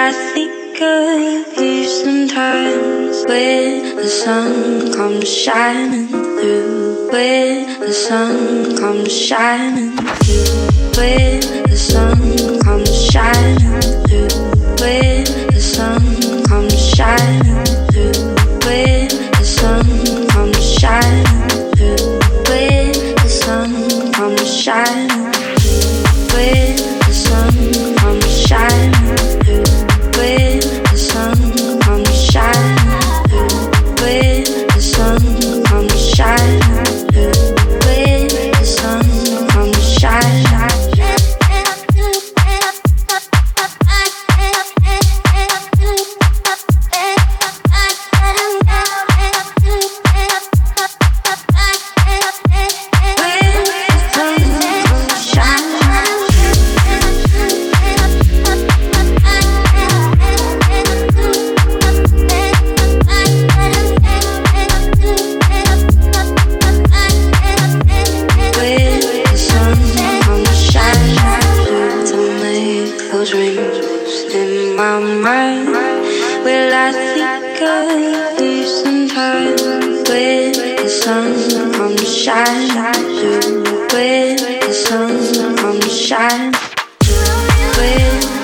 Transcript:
I think of you sometimes when the sun comes shining through, when the sun comes shining through, when the sun comes shining through, when the sun comes shining through, when the sun comes shining through, when the sun comes shining through, when the sun comes shining through, when the sun comes shining through, when the sun comes shining through, when the sun comes shining. In my mind, will I think of you sometimes when the sun comes shining through, when the sun comes shining through, when